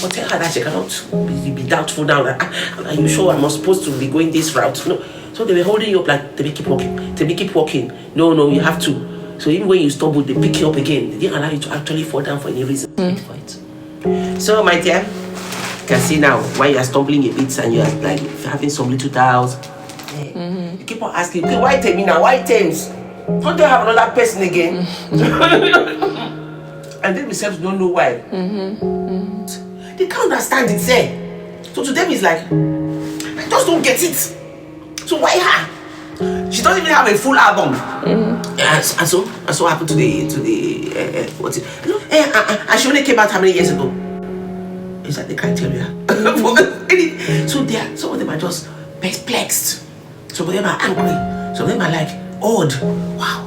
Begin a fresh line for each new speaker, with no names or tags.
but tell her that she cannot be doubtful now. That, are you sure I'm not supposed to be going this route? No. So they were holding you up like, they keep walking. They keep walking. No, you have to. So even when you stumble, they pick you up again. They didn't allow you to actually fall down for any reason. For it. So my dear, you can see now why you are stumbling a bit and you are like having some little doubts. You keep on asking, okay, why tell me now? Why Thames? Don't they have another person again? And they themselves don't know why. They can't understand it, say. So to them it's like, I just don't get it. So why her? She doesn't even have a full album. And so happened to the what's it? And she only came out how many years ago? Is that they can't tell you? So some of them are just perplexed. Some of them are angry. Some of them are like odd. Wow.